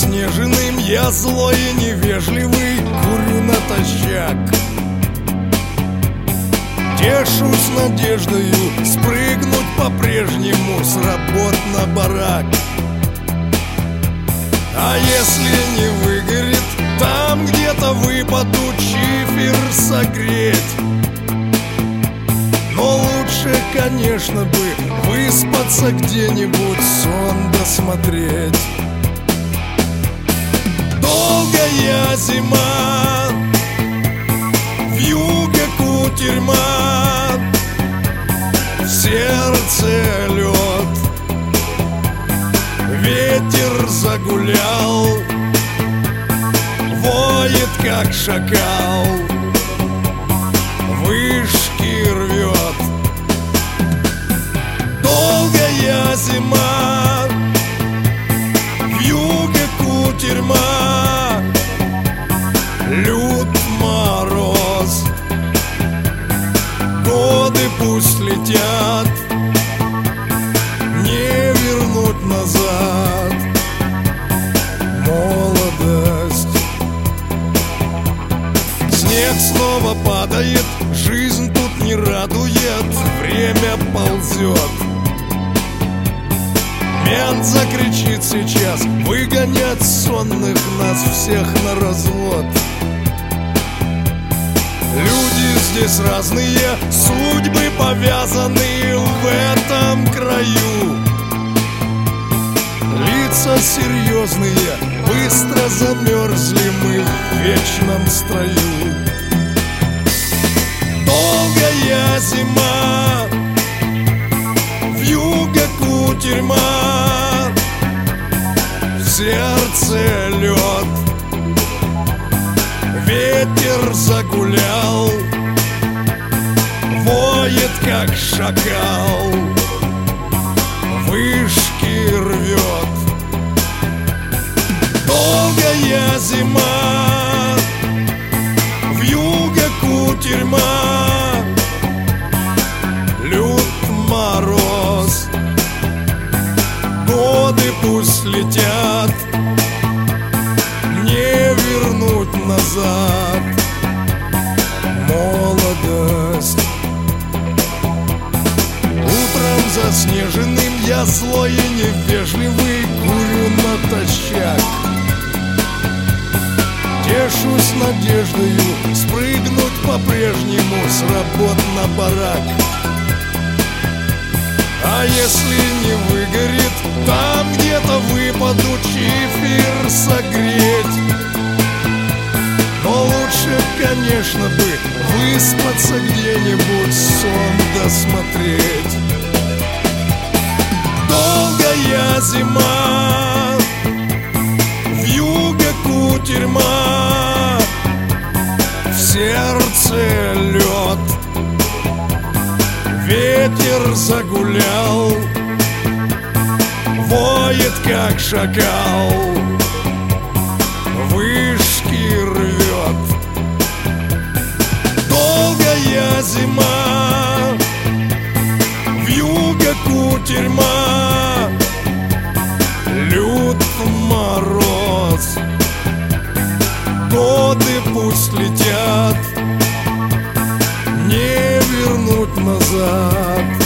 заснеженным я злой и невежливый, курю натощак. Тешусь надеждою спрыгнуть по-прежнему с работ на барак. А если не выгорит, там где-то выпаду чифер согреть. Но лучше, конечно бы, выспаться где-нибудь, сон досмотреть. Долгая зима, вьюга кутерьма, в сердце лед. Ветер загулял, воет как шакал, вышки рвет. Долгая зима, вьюга кутерьма, лют мороз. Годы пусть летят, не вернуть назад молодость. Снег снова падает, жизнь тут не радует, время ползет. Мент закричит сейчас, выгонять сонных нас всех на развод. Люди здесь разные, судьбы повязаны в этом краю. Лица серьезные, быстро замерзли мы в вечном строю. Долгая зима, вьюга кутерьма, в сердце лед. Ветер загулял, воет как шакал, вышки рвет. Долгая зима, вьюга кутерьма, лют мороз. Годы пусть летят, не вернуть назад молодость. Утром заснеженным я злой и невежливый, курю натощак. Тешусь надеждою спрыгнуть по-прежнему с работ на барак. А если не выгорит, там где-то выпаду чифер согреть. Но лучше, конечно бы, выспаться где-нибудь, сон досмотреть. Долгая зима, вьюга кутерьма, в сердце лед. Ветер загулял, воет как шакал, вышки рвет. Долгая зима, вьюга кутерьма, лют мороз. Годы пусть летят, не вернуть назад